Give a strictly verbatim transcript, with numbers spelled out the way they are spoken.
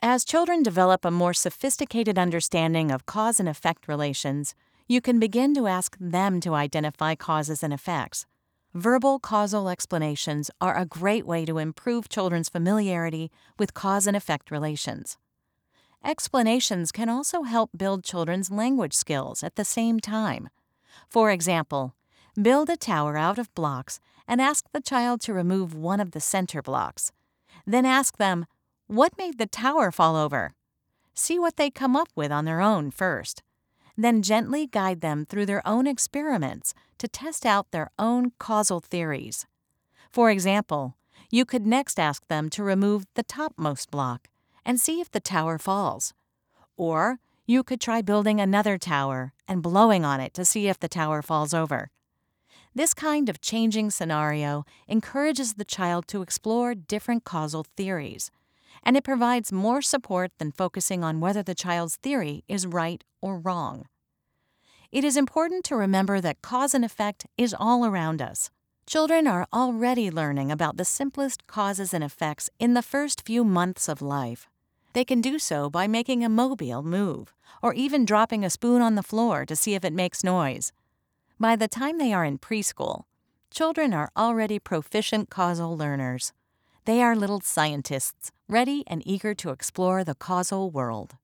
As children develop a more sophisticated understanding of cause and effect relations, you can begin to ask them to identify causes and effects. Verbal causal explanations are a great way to improve children's familiarity with cause and effect relations. Explanations can also help build children's language skills at the same time. For example, build a tower out of blocks and ask the child to remove one of the center blocks. Then ask them, "What made the tower fall over?" See what they come up with on their own first. Then gently guide them through their own experiments to test out their own causal theories. For example, you could next ask them to remove the topmost block and see if the tower falls. Or you could try building another tower and blowing on it to see if the tower falls over. This kind of changing scenario encourages the child to explore different causal theories, and it provides more support than focusing on whether the child's theory is right or wrong. It is important to remember that cause and effect is all around us. Children are already learning about the simplest causes and effects in the first few months of life. They can do so by making a mobile move, or even dropping a spoon on the floor to see if it makes noise. By the time they are in preschool, children are already proficient causal learners. They are little scientists, ready and eager to explore the causal world.